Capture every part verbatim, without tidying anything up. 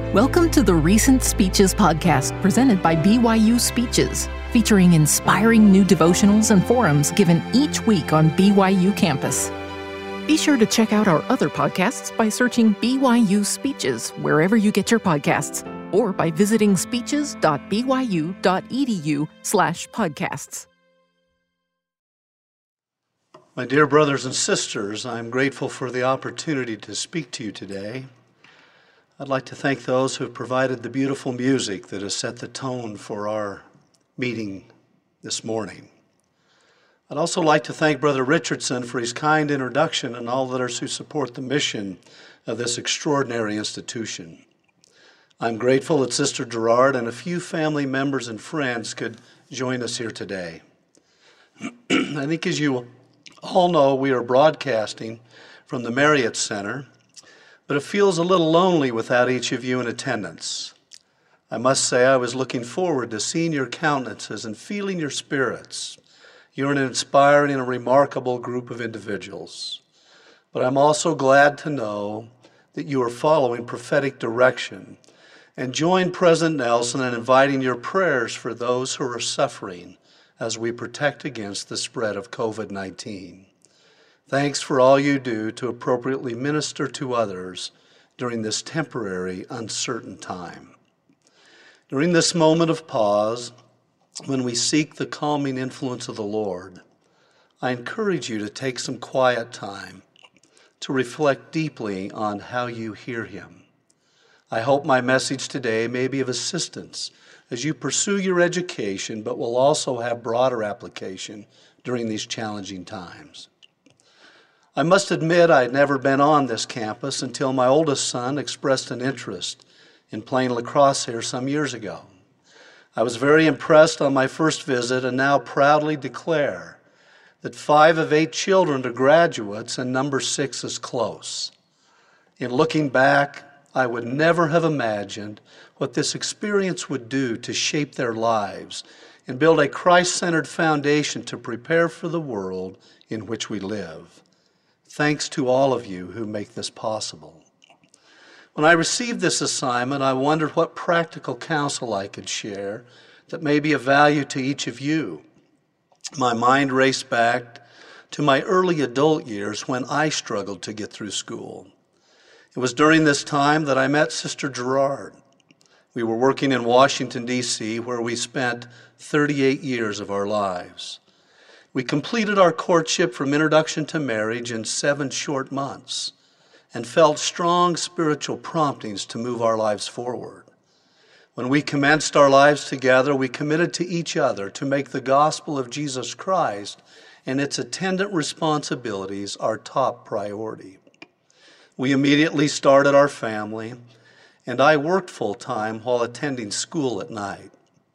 Welcome to the Recent Speeches podcast presented by B Y U Speeches, featuring inspiring new devotionals and forums given each week on B Y U campus. Be sure to check out our other podcasts by searching B Y U Speeches wherever you get your podcasts, or by visiting speeches.byu.edu slash podcasts. My dear brothers and sisters, I'm grateful for the opportunity to speak to you today. I'd like to thank those who have provided the beautiful music that has set the tone for our meeting this morning. I'd also like to thank Brother Richardson for his kind introduction and all others who support the mission of this extraordinary institution. I'm grateful that Sister Gerard and a few family members and friends could join us here today. I think, as you all know, we are broadcasting from the Marriott Center, but it feels a little lonely without each of you in attendance. I must say I was looking forward to seeing your countenances and feeling your spirits. You're an inspiring and a remarkable group of individuals. But I'm also glad to know that you are following prophetic direction and join President Nelson in inviting your prayers for those who are suffering as we protect against the spread of covid nineteen. Thanks for all you do to appropriately minister to others during this temporary, uncertain time. During this moment of pause, when we seek the calming influence of the Lord, I encourage you to take some quiet time to reflect deeply on how you hear Him. I hope my message today may be of assistance as you pursue your education, but will also have broader application during these challenging times. I must admit I had never been on this campus until my oldest son expressed an interest in playing lacrosse here some years ago. I was very impressed on my first visit and now proudly declare that five of eight children are graduates and number six is close. In looking back, I would never have imagined what this experience would do to shape their lives and build a Christ-centered foundation to prepare for the world in which we live. Thanks to all of you who make this possible. When I received this assignment, I wondered what practical counsel I could share that may be of value to each of you. My mind raced back to my early adult years when I struggled to get through school. It was during this time that I met Sister Gerard. We were working in Washington, D C, where we spent thirty-eight years of our lives. We completed our courtship from introduction to marriage in seven short months and felt strong spiritual promptings to move our lives forward. When we commenced our lives together, we committed to each other to make the gospel of Jesus Christ and its attendant responsibilities our top priority. We immediately started our family, and I worked full-time while attending school at night.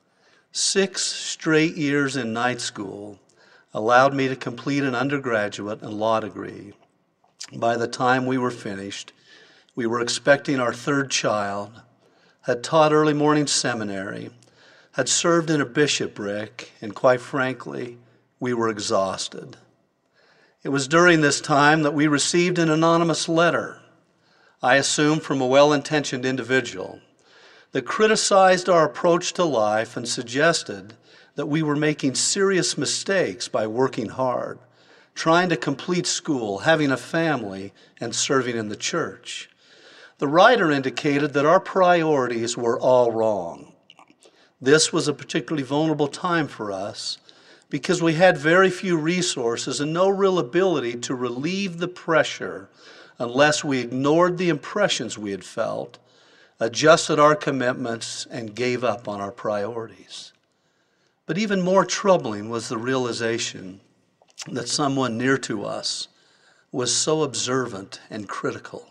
Six straight years in night school allowed me to complete an undergraduate and law degree. By the time we were finished, we were expecting our third child, had taught early morning seminary, had served in a bishopric, and quite frankly, we were exhausted. It was during this time that we received an anonymous letter, I assume from a well-intentioned individual, that criticized our approach to life and suggested that we were making serious mistakes by working hard, trying to complete school, having a family, and serving in the church. The writer indicated that our priorities were all wrong. This was a particularly vulnerable time for us because we had very few resources and no real ability to relieve the pressure unless we ignored the impressions we had felt, adjusted our commitments, and gave up on our priorities. But even more troubling was the realization that someone near to us was so observant and critical.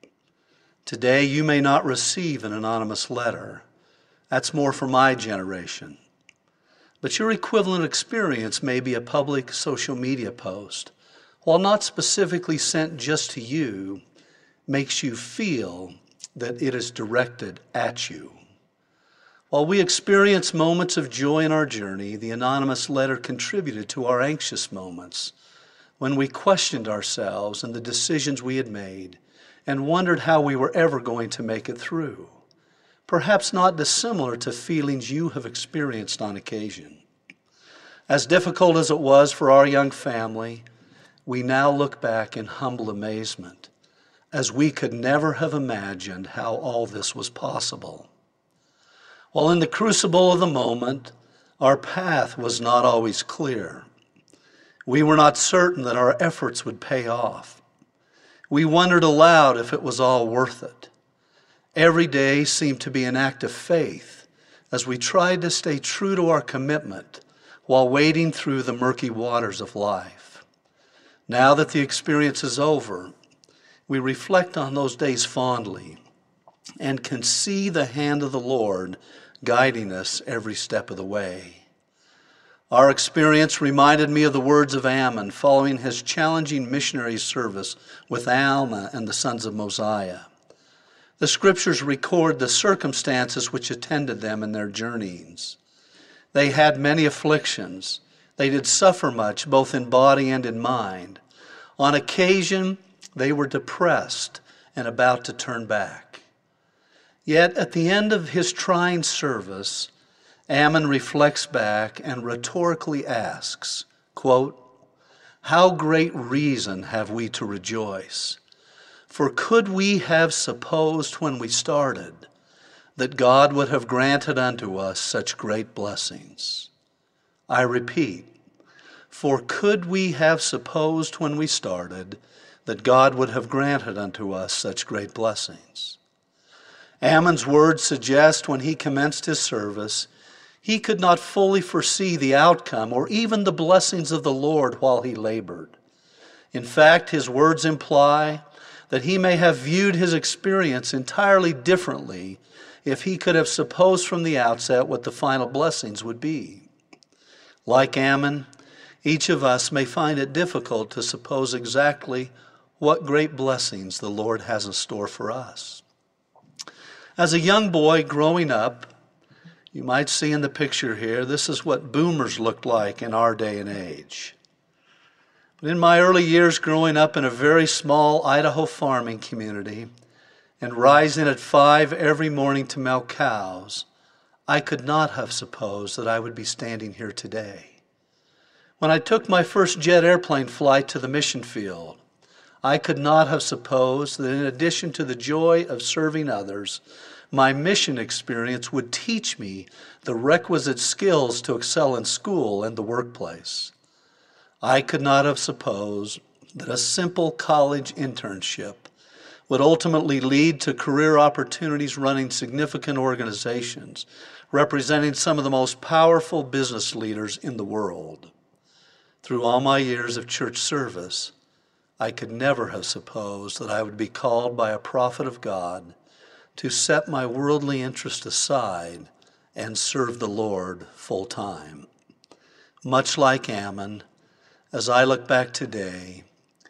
Today, you may not receive an anonymous letter. That's more for my generation. But your equivalent experience may be a public social media post, while not specifically sent just to you, makes you feel that it is directed at you. While we experience moments of joy in our journey, the anonymous letter contributed to our anxious moments when we questioned ourselves and the decisions we had made and wondered how we were ever going to make it through. perhaps not dissimilar to feelings you have experienced on occasion. As difficult as it was for our young family, we now look back in humble amazement, as we could never have imagined how all this was possible. While in the crucible of the moment, our path was not always clear. We were not certain that our efforts would pay off. We wondered aloud if it was all worth it. Every day seemed to be an act of faith as we tried to stay true to our commitment while wading through the murky waters of life. Now that the experience is over, we reflect on those days fondly and can see the hand of the Lord guiding us every step of the way. Our experience reminded me of the words of Ammon following his challenging missionary service with Alma and the sons of Mosiah. The scriptures record the circumstances which attended them in their journeyings. They had many afflictions. They did suffer much, both in body and in mind. On occasion, they were depressed and about to turn back. Yet at the end of his trying service, Ammon reflects back and rhetorically asks, quote, "How great reason have we to rejoice? For could we have supposed when we started that God would have granted unto us such great blessings?" I repeat, for could we have supposed when we started that God would have granted unto us such great blessings? Ammon's words suggest when he commenced his service, he could not fully foresee the outcome or even the blessings of the Lord while he labored. In fact, his words imply that he may have viewed his experience entirely differently if he could have supposed from the outset what the final blessings would be. Like Ammon, each of us may find it difficult to suppose exactly what great blessings the Lord has in store for us. As a young boy growing up, you might see in the picture here, this is what boomers looked like in our day and age. But in my early years growing up in a very small Idaho farming community and rising at five every morning to milk cows, I could not have supposed that I would be standing here today. When I took my first jet airplane flight to the mission field, I could not have supposed that in addition to the joy of serving others, my mission experience would teach me the requisite skills to excel in school and the workplace. I could not have supposed that a simple college internship would ultimately lead to career opportunities running significant organizations, representing some of the most powerful business leaders in the world. Through all my years of church service, I could never have supposed that I would be called by a prophet of God to set my worldly interest aside and serve the Lord full time. Much like Ammon, as I look back today,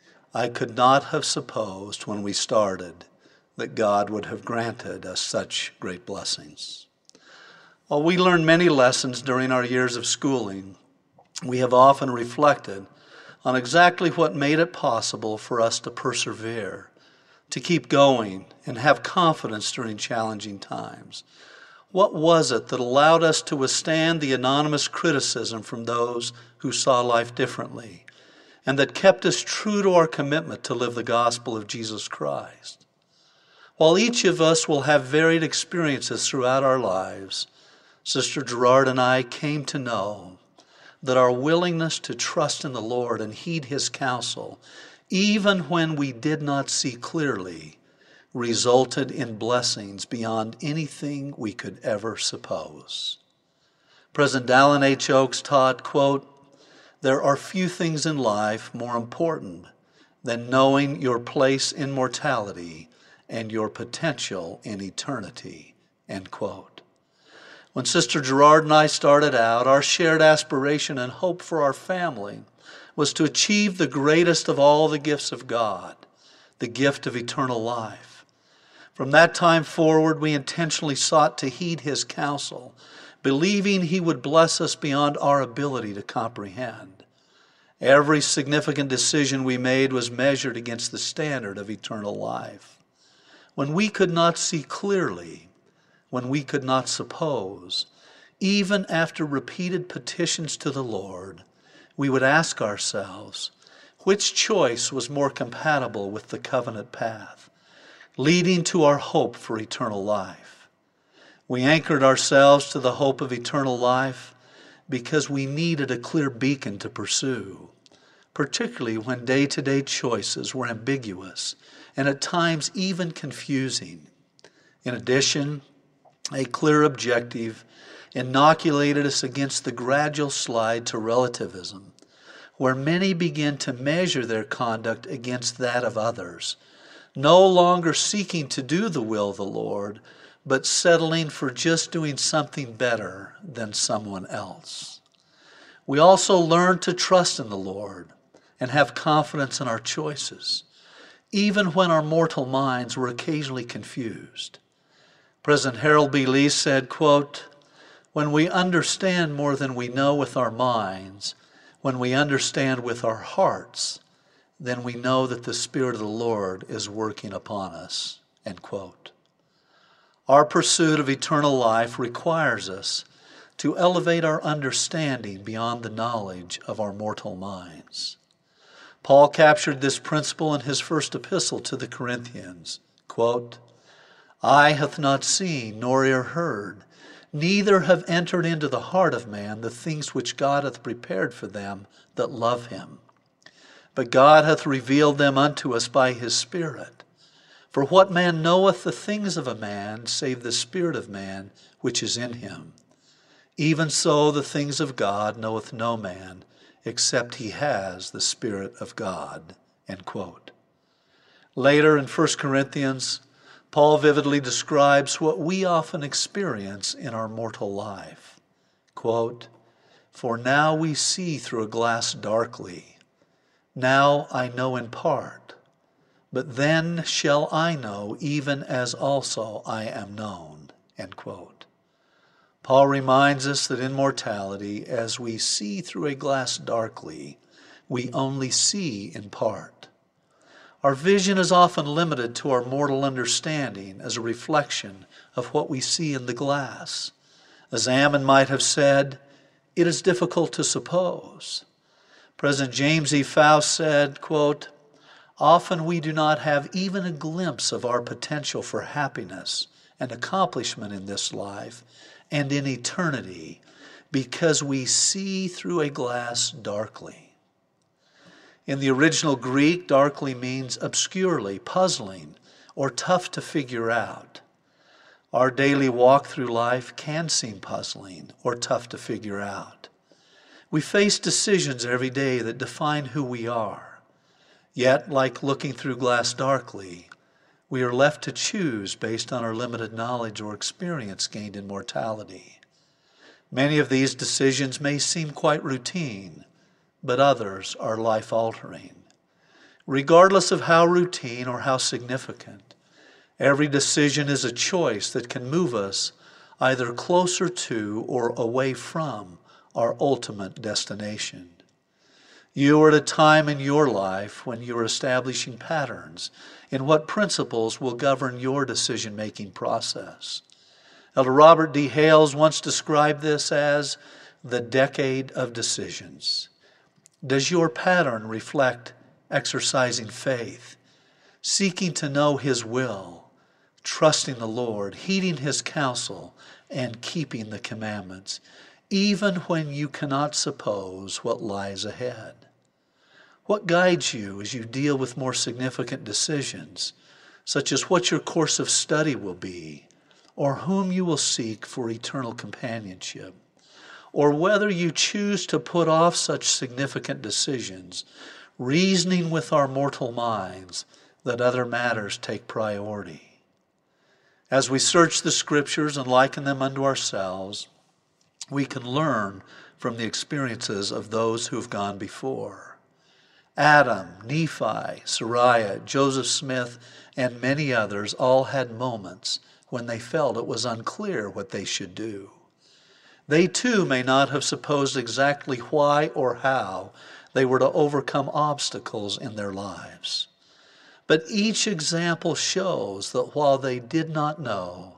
I could not have supposed when we started that God would have granted us such great blessings. While we learned many lessons during our years of schooling, we have often reflected on exactly what made it possible for us to persevere, to keep going, and have confidence during challenging times. What was it that allowed us to withstand the anonymous criticism from those who saw life differently, and that kept us true to our commitment to live the gospel of Jesus Christ? While each of us will have varied experiences throughout our lives, Sister Gerard and I came to know that our willingness to trust in the Lord and heed His counsel, even when we did not see clearly, resulted in blessings beyond anything we could ever suppose. President Dallin H. Oaks taught, quote, "There are few things in life more important than knowing your place in mortality and your potential in eternity," end quote. When Sister Gerard and I started out, our shared aspiration and hope for our family was to achieve the greatest of all the gifts of God, the gift of eternal life. From that time forward, we intentionally sought to heed His counsel, believing He would bless us beyond our ability to comprehend. Every significant decision we made was measured against the standard of eternal life. When we could not see clearly, when we could not suppose, even after repeated petitions to the Lord, we would ask ourselves, which choice was more compatible with the covenant path, leading to our hope for eternal life? We anchored ourselves to the hope of eternal life because we needed a clear beacon to pursue, particularly when day-to-day choices were ambiguous and at times even confusing. In addition, a clear objective inoculated us against the gradual slide to relativism, where many begin to measure their conduct against that of others, no longer seeking to do the will of the Lord, but settling for just doing something better than someone else. We also learn to trust in the Lord and have confidence in our choices, even when our mortal minds were occasionally confused. President Harold B. Lee said, quote, "When we understand more than we know with our minds, when we understand with our hearts, then we know that the Spirit of the Lord is working upon us." End quote. Our pursuit of eternal life requires us to elevate our understanding beyond the knowledge of our mortal minds. Paul captured this principle in his first epistle to the Corinthians. Quote, "Eye hath not seen, nor ear heard, neither have entered into the heart of man the things which God hath prepared for them that love him. But God hath revealed them unto us by his Spirit. For what man knoweth the things of a man, save the spirit of man which is in him? Even so the things of God knoweth no man, except he has the Spirit of God." End quote. Later in First Corinthians, Paul vividly describes what we often experience in our mortal life. Quote, "For now we see through a glass darkly. Now I know in part, but then shall I know, even as also I am known." End quote. Paul reminds us that in mortality, as we see through a glass darkly, we only see in part. Our vision is often limited to our mortal understanding as a reflection of what we see in the glass. As Ammon might have said, "It is difficult to suppose." President James E. Faust said, quote, "Often we do not have even a glimpse of our potential for happiness and accomplishment in this life and in eternity because we see through a glass darkly." In the original Greek, darkly means obscurely, puzzling, or tough to figure out. Our daily walk through life can seem puzzling or tough to figure out. We face decisions every day that define who we are. Yet, like looking through glass darkly, we are left to choose based on our limited knowledge or experience gained in mortality. Many of these decisions may seem quite routine, but others are life-altering. Regardless of how routine or how significant, every decision is a choice that can move us either closer to or away from our ultimate destination. You are at a time in your life when you are establishing patterns in what principles will govern your decision-making process. Elder Robert D. Hales once described this as the decade of decisions. Does your pattern reflect exercising faith, seeking to know his will, trusting the Lord, heeding his counsel, and keeping the commandments, even when you cannot suppose what lies ahead? What guides you as you deal with more significant decisions, such as what your course of study will be, or whom you will seek for eternal companionship, or whether you choose to put off such significant decisions, reasoning with our mortal minds that other matters take priority? As we search the Scriptures and liken them unto ourselves, we can learn from the experiences of those who have gone before. Adam, Nephi, Sariah, Joseph Smith, and many others all had moments when they felt it was unclear what they should do. They too may not have supposed exactly why or how they were to overcome obstacles in their lives. But each example shows that while they did not know,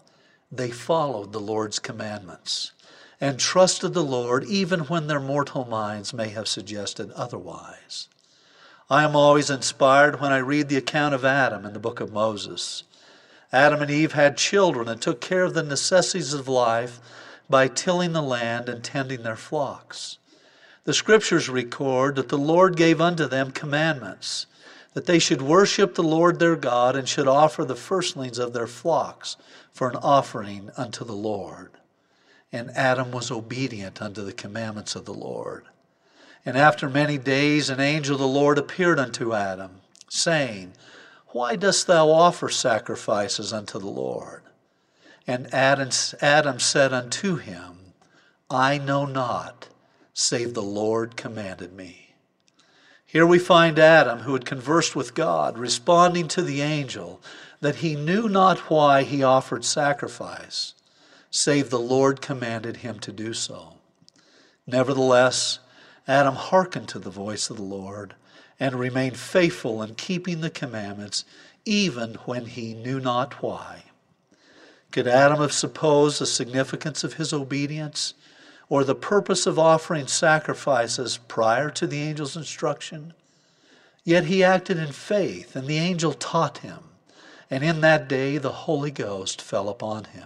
they followed the Lord's commandments and trusted the Lord even when their mortal minds may have suggested otherwise. I am always inspired when I read the account of Adam in the book of Moses. Adam and Eve had children and took care of the necessities of life by tilling the land and tending their flocks. The scriptures record that the Lord gave unto them commandments, that they should worship the Lord their God and should offer the firstlings of their flocks for an offering unto the Lord. And Adam was obedient unto the commandments of the Lord. And after many days an angel of the Lord appeared unto Adam, saying, Why dost thou offer sacrifices unto the Lord? And Adam, Adam said unto him, I know not, save the Lord commanded me. Here we find Adam, who had conversed with God, responding to the angel that he knew not why he offered sacrifice, save the Lord commanded him to do so. Nevertheless, Adam hearkened to the voice of the Lord and remained faithful in keeping the commandments, even when he knew not why. Could Adam have supposed the significance of his obedience or the purpose of offering sacrifices prior to the angel's instruction? Yet he acted in faith, and the angel taught him, and in that day the Holy Ghost fell upon him.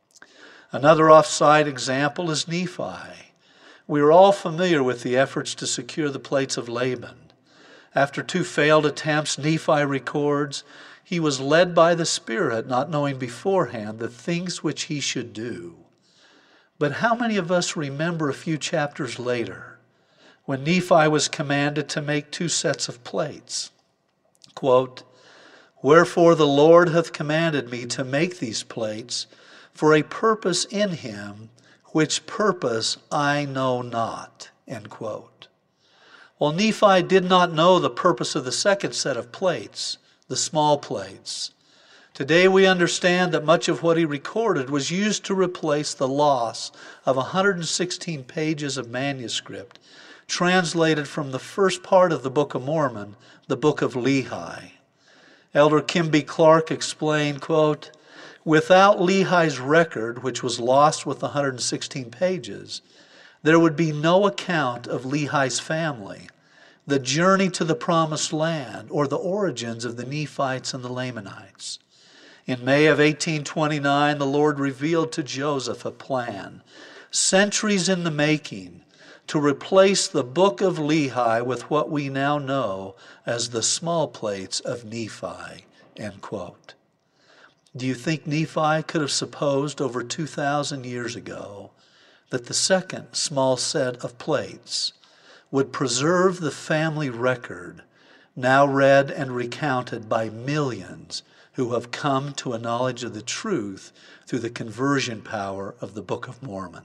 Another off-site example is Nephi. We are all familiar with the efforts to secure the plates of Laban. After two failed attempts, Nephi records, he was led by the Spirit, not knowing beforehand the things which he should do. But how many of us remember a few chapters later when Nephi was commanded to make two sets of plates? Quote, Wherefore the Lord hath commanded me to make these plates for a purpose in him, which purpose I know not. End quote. Well, Nephi did not know the purpose of the second set of plates, the small plates. Today we understand that much of what he recorded was used to replace the loss of one hundred sixteen pages of manuscript translated from the first part of the Book of Mormon, the Book of Lehi. Elder Kim B. Clark explained, quote, Without Lehi's record, which was lost with one hundred sixteen pages, there would be no account of Lehi's family, the journey to the Promised Land, or the origins of the Nephites and the Lamanites. In May of eighteen twenty-nine, the Lord revealed to Joseph a plan, centuries in the making, to replace the book of Lehi with what we now know as the small plates of Nephi. End quote. Do you think Nephi could have supposed over two thousand years ago that the second small set of plates would preserve the family record, now read and recounted by millions who have come to a knowledge of the truth through the conversion power of the Book of Mormon?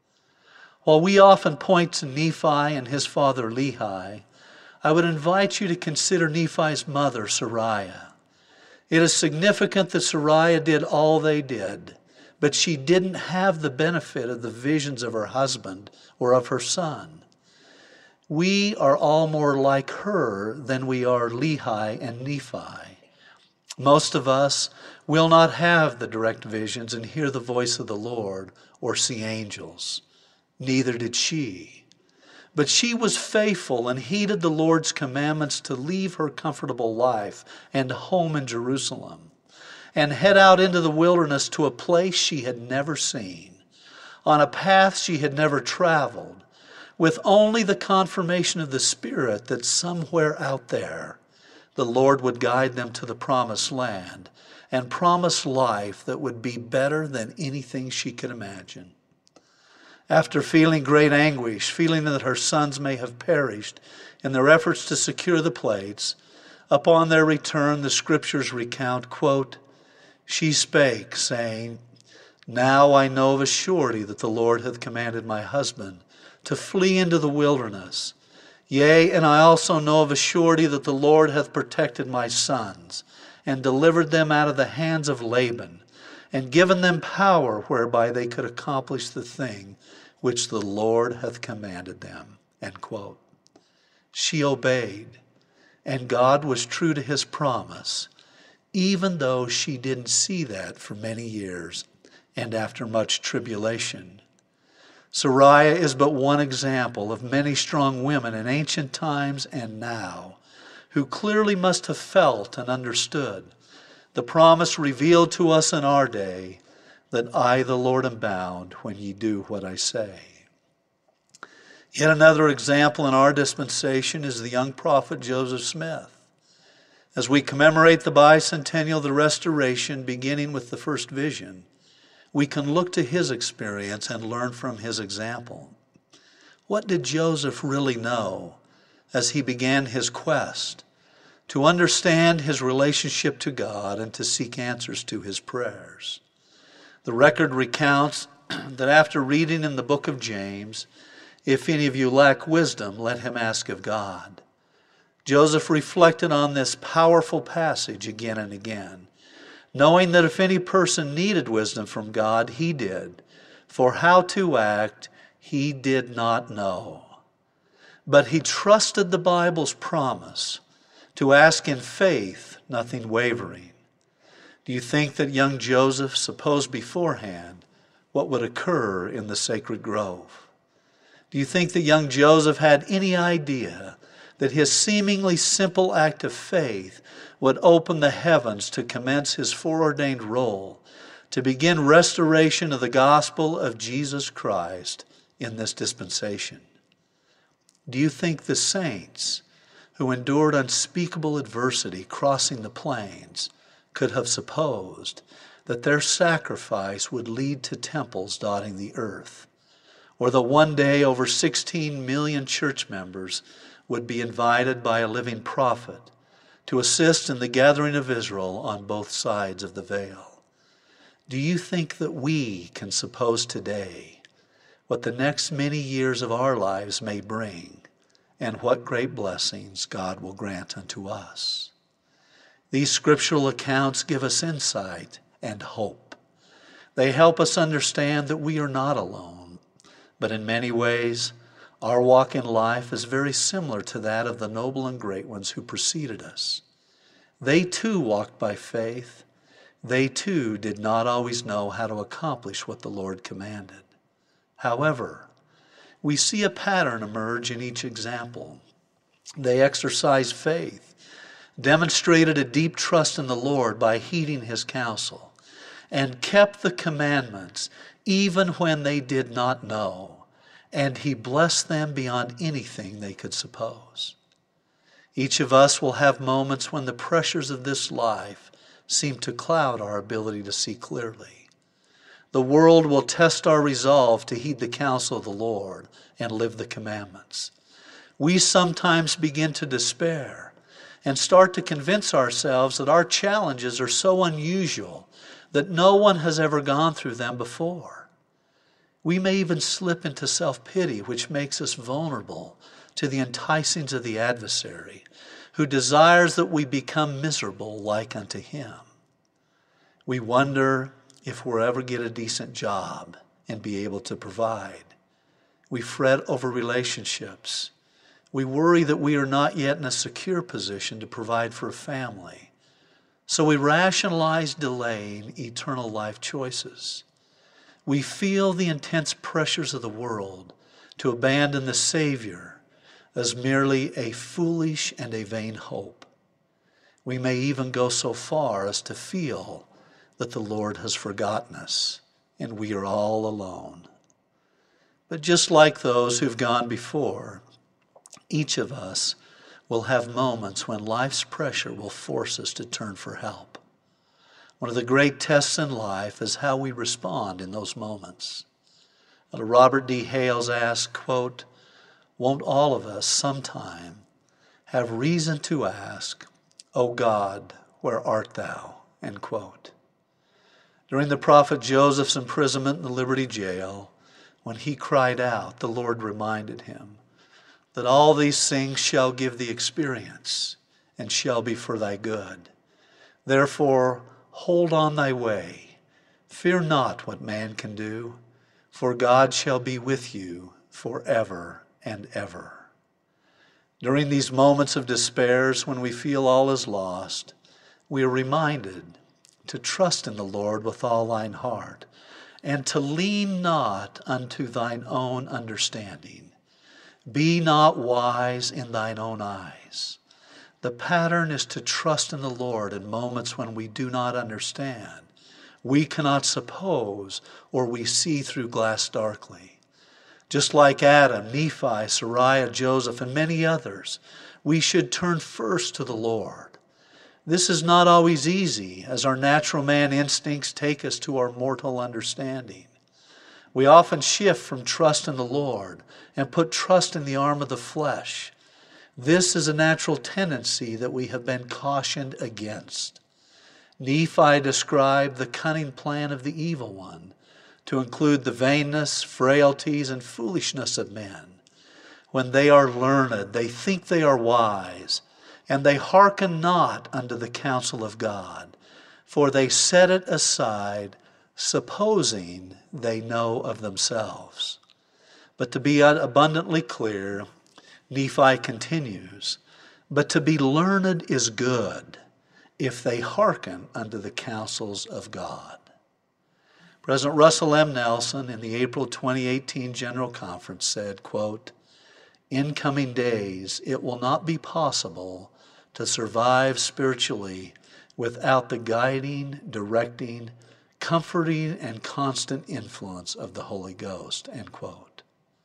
While we often point to Nephi and his father Lehi, I would invite you to consider Nephi's mother, Sariah. It is significant that Sariah did all they did, but she didn't have the benefit of the visions of her husband or of her son. We are all more like her than we are Lehi and Nephi. Most of us will not have the direct visions and hear the voice of the Lord or see angels. Neither did she. But she was faithful and heeded the Lord's commandments to leave her comfortable life and home in Jerusalem and head out into the wilderness to a place she had never seen, on a path she had never traveled, with only the confirmation of the Spirit that somewhere out there the Lord would guide them to the Promised Land and promise life that would be better than anything she could imagine. After feeling great anguish, feeling that her sons may have perished in their efforts to secure the plates, upon their return the scriptures recount, quote, She spake, saying, Now I know of a surety that the Lord hath commanded my husband to flee into the wilderness. Yea, and I also know of a surety that the Lord hath protected my sons, and delivered them out of the hands of Laban, and given them power whereby they could accomplish the thing which the Lord hath commanded them. End quote. She obeyed, and God was true to his promise, even though she didn't see that for many years and after much tribulation. Sariah is but one example of many strong women in ancient times and now who clearly must have felt and understood the promise revealed to us in our day that I, the Lord, am bound when ye do what I say. Yet another example in our dispensation is the young prophet Joseph Smith. As we commemorate the bicentennial of the Restoration, beginning with the first vision, we can look to his experience and learn from his example. What did Joseph really know as he began his quest to understand his relationship to God and to seek answers to his prayers? The record recounts that after reading in the book of James, if any of you lack wisdom, let him ask of God. Joseph reflected on this powerful passage again and again, knowing that if any person needed wisdom from God, he did. For how to act, he did not know. But he trusted the Bible's promise to ask in faith, nothing wavering. Do you think that young Joseph supposed beforehand what would occur in the sacred grove? Do you think that young Joseph had any idea that his seemingly simple act of faith would open the heavens to commence his foreordained role to begin restoration of the gospel of Jesus Christ in this dispensation? Do you think the saints who endured unspeakable adversity crossing the plains could have supposed that their sacrifice would lead to temples dotting the earth, or that one day over sixteen million church members would be invited by a living prophet to assist in the gathering of Israel on both sides of the veil? Do you think that we can suppose today what the next many years of our lives may bring, and what great blessings God will grant unto us? These scriptural accounts give us insight and hope. They help us understand that we are not alone, but in many ways, our walk in life is very similar to that of the noble and great ones who preceded us. They too walked by faith. They too did not always know how to accomplish what the Lord commanded. However, we see a pattern emerge in each example. They exercised faith, demonstrated a deep trust in the Lord by heeding his counsel, and kept the commandments even when they did not know, and he blessed them beyond anything they could suppose. Each of us will have moments when the pressures of this life seem to cloud our ability to see clearly. The world will test our resolve to heed the counsel of the Lord and live the commandments. We sometimes begin to despair and start to convince ourselves that our challenges are so unusual that no one has ever gone through them before. We may even slip into self-pity, which makes us vulnerable to the enticings of the adversary, who desires that we become miserable like unto him. We wonder if we'll ever get a decent job and be able to provide. We fret over relationships. We worry that we are not yet in a secure position to provide for a family. So we rationalize delaying eternal life choices. We feel the intense pressures of the world to abandon the Savior as merely a foolish and a vain hope. We may even go so far as to feel that the Lord has forgotten us and we are all alone. But just like those who've gone before, each of us will have moments when life's pressure will force us to turn for help. One of the great tests in life is how we respond in those moments. Robert D. Hales asked, quote, "Won't all of us sometime have reason to ask, 'O God, where art thou?'" End quote. During the prophet Joseph's imprisonment in the Liberty Jail, when he cried out, the Lord reminded him that all these things shall give thee experience and shall be for thy good. Therefore, hold on thy way. Fear not what man can do, for God shall be with you forever and ever. During these moments of despair, when we feel all is lost, we are reminded to trust in the Lord with all thine heart and to lean not unto thine own understanding. Be not wise in thine own eyes. The pattern is to trust in the Lord in moments when we do not understand. We cannot suppose, or we see through glass darkly. Just like Adam, Nephi, Sariah, Joseph, and many others, we should turn first to the Lord. This is not always easy, as our natural man instincts take us to our mortal understanding. We often shift from trust in the Lord and put trust in the arm of the flesh. This is a natural tendency that we have been cautioned against. Nephi described the cunning plan of the evil one to include the vainness, frailties, and foolishness of men. When they are learned, they think they are wise, and they hearken not unto the counsel of God, for they set it aside, supposing they know of themselves. But to be abundantly clear, Nephi continues, but to be learned is good, if they hearken unto the counsels of God. President Russell M. Nelson in the April twenty eighteen General Conference said, quote, "In coming days, it will not be possible to survive spiritually without the guiding, directing, comforting, and constant influence of the Holy Ghost," end quote.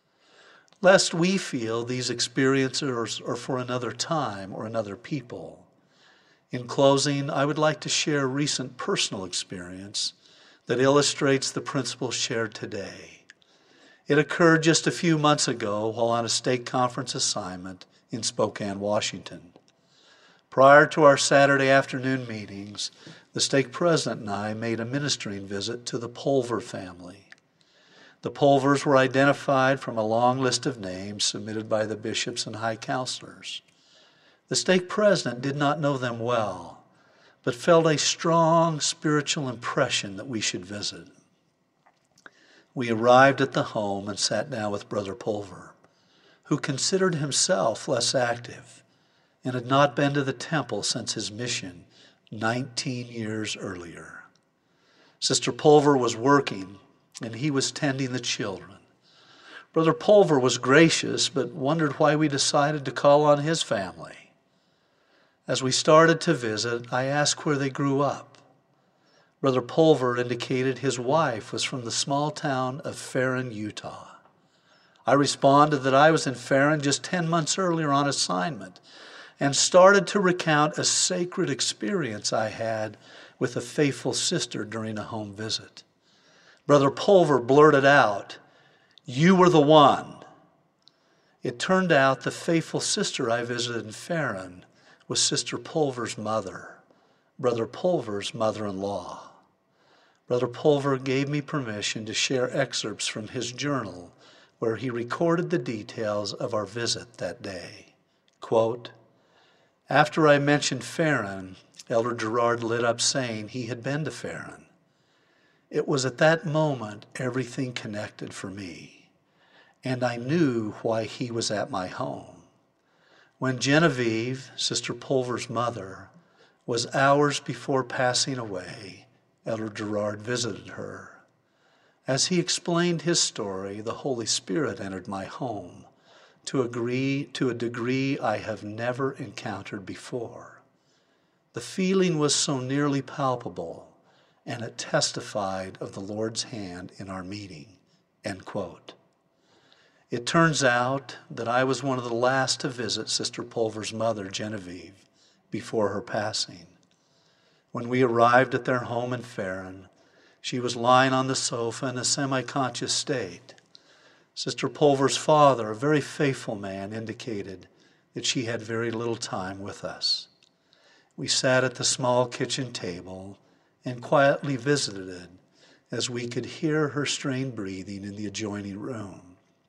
Lest we feel these experiences are for another time or another people. In closing, I would like to share a recent personal experience that illustrates the principles shared today. It occurred just a few months ago while on a stake conference assignment in Spokane, Washington. Prior to our Saturday afternoon meetings, the stake president and I made a ministering visit to the Pulver family. The Pulvers were identified from a long list of names submitted by the bishops and high counselors. The stake president did not know them well, but felt a strong spiritual impression that we should visit. We arrived at the home and sat down with Brother Pulver, who considered himself less active and had not been to the temple since his mission nineteen years earlier. Sister Pulver was working, and he was tending the children. Brother Pulver was gracious, but wondered why we decided to call on his family. As we started to visit, I asked where they grew up. Brother Pulver indicated his wife was from the small town of Farron, Utah. I responded that I was in Farron just ten months earlier on assignment and started to recount a sacred experience I had with a faithful sister during a home visit. Brother Pulver blurted out, "You were the one." It turned out the faithful sister I visited in Farron was Sister Pulver's mother, Brother Pulver's mother-in-law. Brother Pulver gave me permission to share excerpts from his journal where he recorded the details of our visit that day. Quote, "After I mentioned Farron, Elder Gerard lit up saying he had been to Farron. It was at that moment everything connected for me, and I knew why he was at my home. When Genevieve, Sister Pulver's mother, was hours before passing away, Elder Gerard visited her. As he explained his story, the Holy Spirit entered my home to agree to a degree I have never encountered before. The feeling was so nearly palpable, and it testified of the Lord's hand in our meeting," end quote. It turns out that I was one of the last to visit Sister Pulver's mother, Genevieve, before her passing. When we arrived at their home in Farron, she was lying on the sofa in a semi-conscious state. Sister Pulver's father, a very faithful man, indicated that she had very little time with us. We sat at the small kitchen table and quietly visited as we could hear her strained breathing in the adjoining room.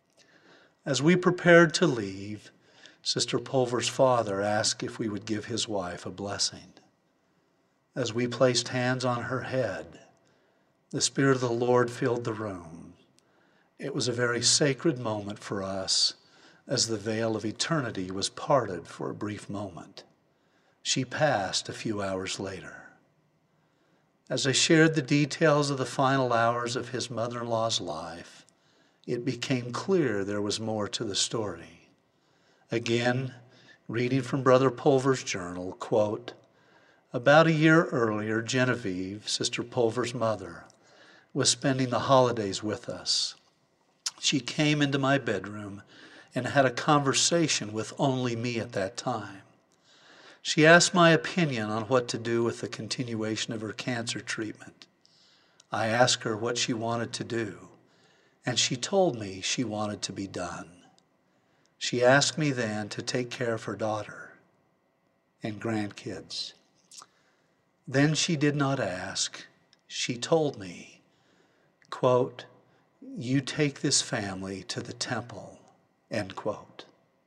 As we prepared to leave, Sister Pulver's father asked if we would give his wife a blessing. As we placed hands on her head, the Spirit of the Lord filled the room. It was a very sacred moment for us as the veil of eternity was parted for a brief moment. She passed a few hours later. As I shared the details of the final hours of his mother-in-law's life, it became clear there was more to the story. Again, reading from Brother Pulver's journal, quote, "About a year earlier, Genevieve, Sister Pulver's mother, was spending the holidays with us. She came into my bedroom and had a conversation with only me at that time. She asked my opinion on what to do with the continuation of her cancer treatment. I asked her what she wanted to do, and she told me she wanted to be done. She asked me then to take care of her daughter and grandkids. Then she did not ask. She told me, quote, 'You take this family to the temple,' end quote."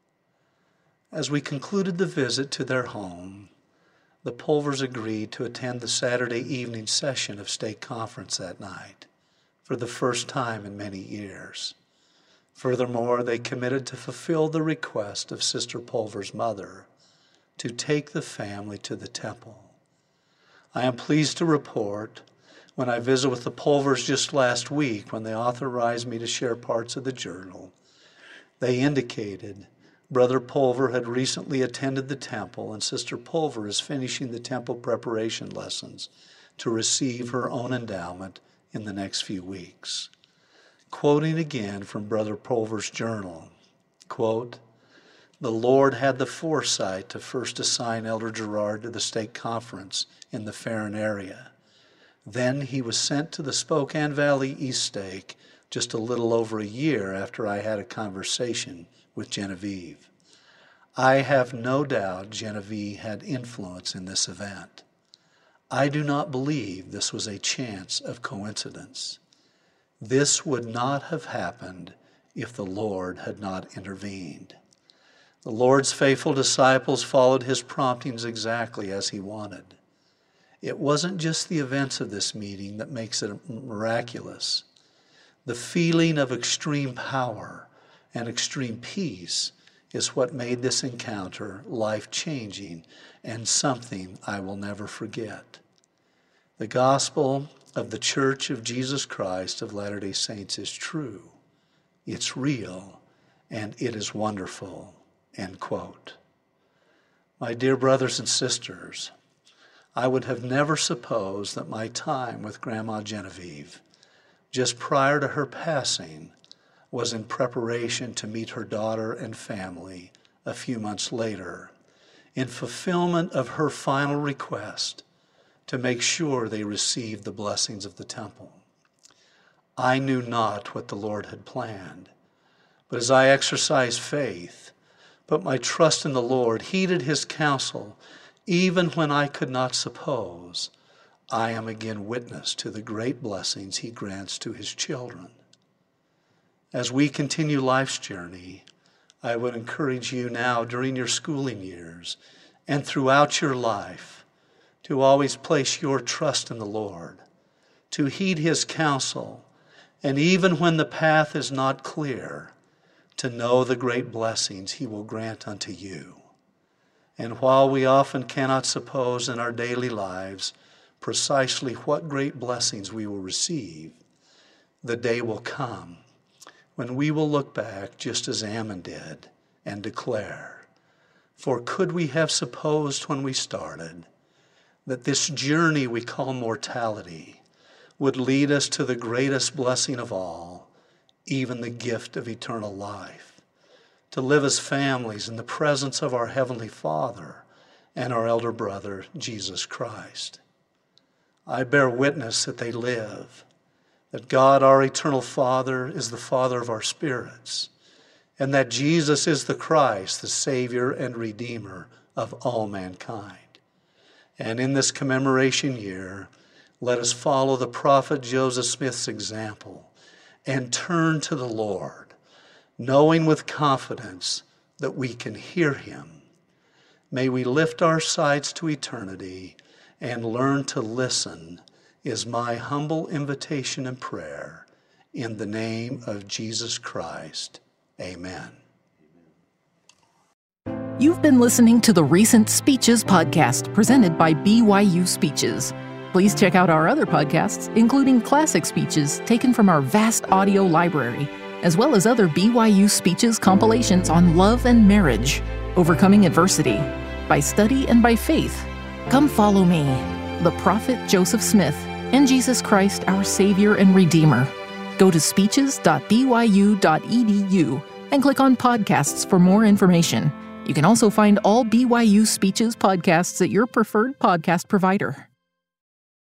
As we concluded the visit to their home, the Pulvers agreed to attend the Saturday evening session of Stake Conference that night for the first time in many years. Furthermore, they committed to fulfill the request of Sister Pulver's mother to take the family to the temple. I am pleased to report, when I visited with the Pulvers just last week when they authorized me to share parts of the journal, they indicated Brother Pulver had recently attended the temple, and Sister Pulver is finishing the temple preparation lessons to receive her own endowment in the next few weeks. Quoting again from Brother Pulver's journal, quote, "The Lord had the foresight to first assign Elder Gerard to the Stake Conference in the Farron area. Then he was sent to the Spokane Valley East Stake just a little over a year after I had a conversation with Genevieve. I have no doubt Genevieve had influence in this event. I do not believe this was a chance of coincidence. This would not have happened if the Lord had not intervened. The Lord's faithful disciples followed his promptings exactly as he wanted. It wasn't just the events of this meeting that makes it miraculous. The feeling of extreme power and extreme peace is what made this encounter life-changing and something I will never forget. The gospel of the Church of Jesus Christ of Latter-day Saints is true. It's real, and it is wonderful," end quote. My dear brothers and sisters, I would have never supposed that my time with Grandma Genevieve, just prior to her passing, was in preparation to meet her daughter and family a few months later, in fulfillment of her final request to make sure they received the blessings of the temple. I knew not what the Lord had planned, but as I exercised faith, put my trust in the Lord, heeded his counsel, even when I could not suppose, I am again witness to the great blessings he grants to his children. As we continue life's journey, I would encourage you now during your schooling years and throughout your life to always place your trust in the Lord, to heed his counsel, and even when the path is not clear, to know the great blessings he will grant unto you. And while we often cannot suppose in our daily lives precisely what great blessings we will receive, the day will come when we will look back just as Ammon did and declare, "For could we have supposed when we started that this journey we call mortality would lead us to the greatest blessing of all, even the gift of eternal life, to live as families in the presence of our Heavenly Father and our elder brother, Jesus Christ? I bear witness that they live, that God, our eternal Father, is the Father of our spirits, and that Jesus is the Christ, the Savior and Redeemer of all mankind. And in this commemoration year, let us follow the prophet Joseph Smith's example and turn to the Lord, knowing with confidence that we can hear him. May we lift our sights to eternity and learn to listen is my humble invitation and prayer. In the name of Jesus Christ, amen. You've been listening to the Recent Speeches podcast presented by B Y U Speeches. Please check out our other podcasts, including classic speeches taken from our vast audio library, as well as other B Y U Speeches compilations on love and marriage, overcoming adversity, by study and by faith. Come follow me, the prophet Joseph Smith, and Jesus Christ, our Savior and Redeemer. Go to speeches dot b y u dot e d u and click on podcasts for more information. You can also find all B Y U Speeches podcasts at your preferred podcast provider.